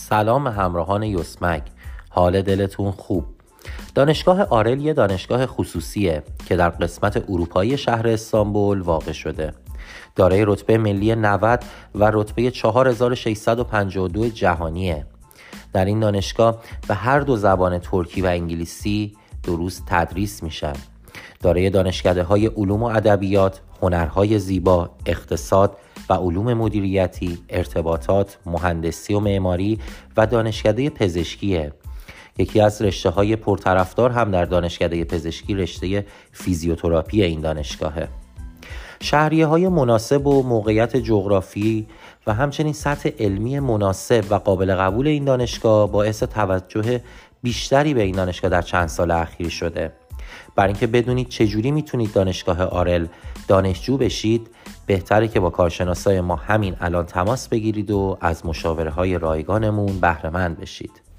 سلام همراهان یوسمک، حال دلتون خوب؟ دانشگاه آرل یه دانشگاه خصوصیه که در قسمت اروپایی شهر استانبول واقع شده. دارای رتبه ملی 90 و رتبه 4652 جهانیه. در این دانشگاه به هر دو زبان ترکی و انگلیسی دروس تدریس میشن. دارای دانشکده‌های علوم و ادبیات، هنرهای زیبا، اقتصاد و علوم مدیریتی، ارتباطات، مهندسی و معماری و دانشکده پزشکیه. یکی از رشته‌های پرطرفدار هم در دانشکده پزشکی رشته فیزیوتراپی این دانشگاهه. شهریه‌های مناسب و موقعیت جغرافی و همچنین سطح علمی مناسب و قابل قبول این دانشگاه باعث توجه بیشتری به این دانشگاه در چند سال اخیر شده. برای اینکه بدونید چجوری میتونید دانشگاه آرل دانشجو بشید، بهتره که با کارشناسای ما همین الان تماس بگیرید و از مشاوره‌های رایگانمون بهره مند بشید.